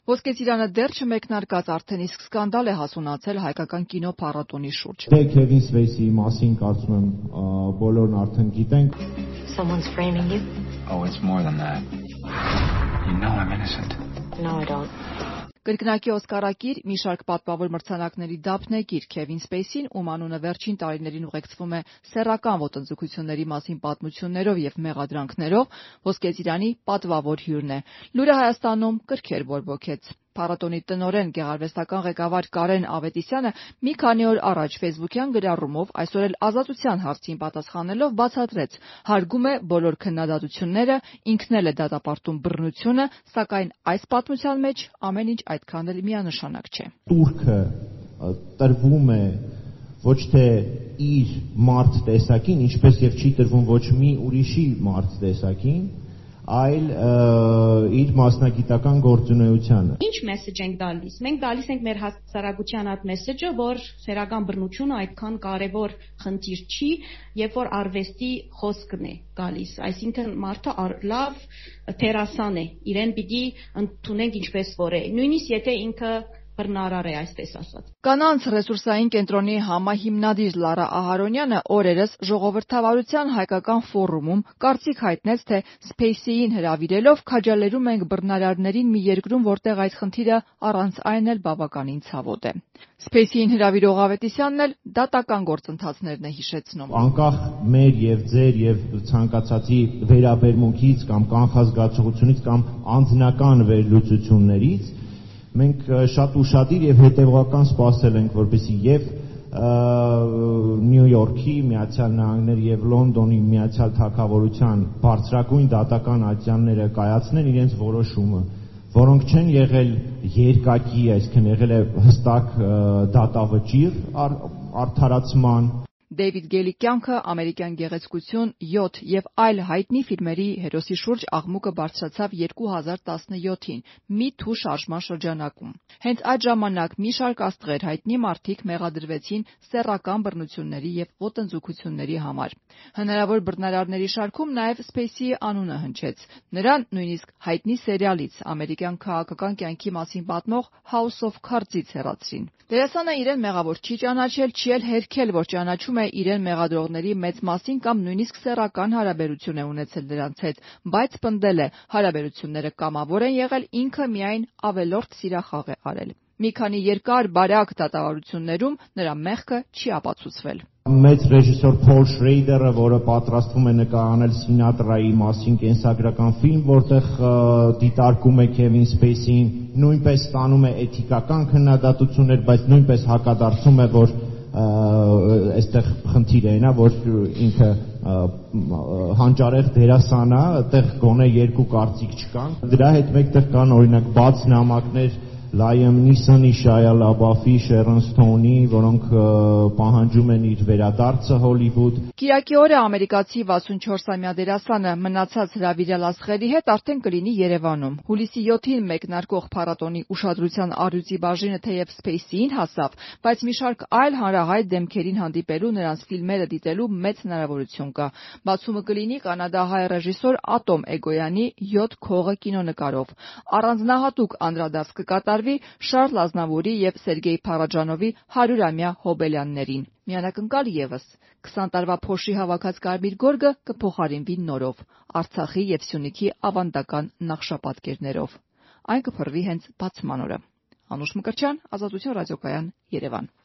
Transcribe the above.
Ոսկե ծիրանը դեռ չմեկնարկած արդեն իսկ սկանդալ է հասունացել հայկական կինո փառատոնի շուրջ։ Քևին Սպեյսիի մասին կարծում եմ բոլորն արդեն գիտենք։ Someone's framing you? Oh, it's more than that. You know I'm innocent. No, I don't. Կրկնակի Օսկարակիր մի շարք պատվավոր մրցանակների դափնեկիր Քևին Սպեյսին, ում անունը վերջին տարիներին ուղեկցվում է սեռական ոտնձգությունների մասին պատմություններով եւ մեղադրանքներով, Ոսկե ծիրանի պատվավոր հյուրն է։ Լուրը Հայաստանում կրքեր բորբոքեց։ Փառատոնի տնօրեն գեղարվեստական ղեկավար Կարեն Ավետիսյանը մի քանի օր առաջ ֆեյսբուքյան գրառումով այսօր էլ ազատության հարցին պատասխանելով բացատրեց, հարգում է բոլոր քննադատությունները, ինքն էլ է դատապարտում բռնությունը, սակայն այս պատմության մեջ ամեն ինչ այդքան էլ միանշանակ չէ։ Տուրքը տրվում է ոչ թե իր մարդ տեսակին, ինչպես եւ չի տրվում ոչ մի ուրիշի մարդ տեսակին, այլ իր մասնագիտական գործունեությանը։ Ինչ մեսեջ ենք տալիս։ Մենք տալիս ենք մեր հասարակության այդ մեսեջը, որ սեռական բռնությունը այդքան կարևոր խնդիր չի, երբ որ արվեստի խոսքն է գալիս, այսինքն մարդը լավ թերասան է, իրեն պիտի ընդունենք ինչպես որ է, նույնիսկ եթե ինքը բռնարար է, այսպես ասած։ Կանանց ռեսուրսային կենտրոնի համահիմնադիր Լարա Ահարոնյանը օրերս ժողովրդավարության հայկական ֆորումում կարծիք հայտնեց, թե Սպեյսիին հրավիրելով քաջալերում ենք բռնարարներին մի երկրում, որտեղ այդ խնդիրը առանց այն էլ բավականին ցավոտ է։ Սպեյսիին հրավիրող Ավետիսյանն էլ դատական գործընթացներն է հիշեցնում։ Անկախ մեր եւ ձեր եւ ցանկացածի վերաբերմունքից կամ կանխազգացողությունից կամ անձնական վերլուծություններից մենք շատ ուշադիր եւ հետեւական սպասել ենք, որպեսզի եւ Նյու Յորքի, Միացյալ Նահանգների եւ Լոնդոնի Միացյալ Թագավորության բարձրագույն դատական ատյանները կայացնեն իրենց որոշումը, որոնք չեն եղել երկակի, այսինքն եղել է հստակ դատավճիռ արդարացման։ Դեյվիդ Գեյլի կյանքը, ամերիկյան գեղեցկություն, 7 եւ այլ հայտնի ֆիլմերի հերոսի շուրջ աղմուկը բարձրացավ 2017-ին Me Too շարժման շրջանակում։ Հենց այդ ժամանակ մի շարք աստղեր հայտնի մարդիկ մեղադրվեցին սեռական բռնությունների եւ ոտնձգությունների համար։ Հնարավոր բռնարարների շարքում նաեւ Սպեյսիի անունը հնչեց։ Նրան նույնիսկ հայտնի սերիալից ամերիկյան քաղաքական կյանքի մասին պատմող House of Cards-ից հեռացրին։ Դերասանը իրեն մեղավոր չի ճանաչել, չի էլ հերքել, որ ճանաչում է իրեն մեղադրողների մեծ մասին կամ նույնիսկ սեռական հարաբերություն է ունեցել նրանց հետ, բայց պնդել է, հարաբերությունները կամավոր են եղել, ինքը միայն ավելորդ սիրախաղ է արել։ Մի քանի երկար բարակ դատավարություններում նրա մեղքը չի ապացուցվել։ Մեծ ռեժիսոր Փոլ Շրեյդերը, որը պատրաստվում է նկարահանել Սինատրայի մասին կենսագրական ֆիլմ, որտեղ դիտարկում է Քևին Սպեյսին, նույնպես ստանում է էթիկական քննադատություններ, բայց նույնպես հակադարձում է, որ այստեղ խնդիրը այն է, որ ինքը հանճարեղ դերասան է, այդտեղ գոնե երկու կարծիք չկան։ Դրա հետ մեկտեղ կան օրինակ բաց նամակներ Լայեմ Նիսոնի, Շայա Լաբաֆի, Շերոն Սթոնի, որոնք պահանջում են իր վերադարձը Հոլիվուդ։ Կիրակի օրը ամերիկացի 64-ամյա դերասանը մնացած հրավիրյալ աստղերի հետ արդեն կլինի Երևանում։ Հուլիսի 7-ին մեկնարկող փառատոնի ուշադրության առյուծի բաժինը թեև Սպեյսիին հասավ, բայց մի շարք այլ հանրահայտ դեմքերին հանդիպելու, նրանց ֆիլմերը դիտելու մեծ հնարավորություն կա։ Բացումը կլինի կանադահայ ռեժիսոր Ատոմ Էգոյանի 7 քողը կինոնկարով։ Առանձնահատուկ անդրադարձ կկատարվի Շարլ Ազնավուրի եւ Սերգեյ Փարաջանովի 100-ամյա հոբելյաններին։ Միանակնկալ եւս 20 տարվա փոշի հավաքած կարմիր գորգը կփոխարինվի նորով, Արցախի եւ Սյունիքի ավանդական նախշապատկերներով։ Այն կփռվի հենց բացման օրը։ Անուշ Մկրտչյան, Ազատություն ռադիոկայան, Երևան։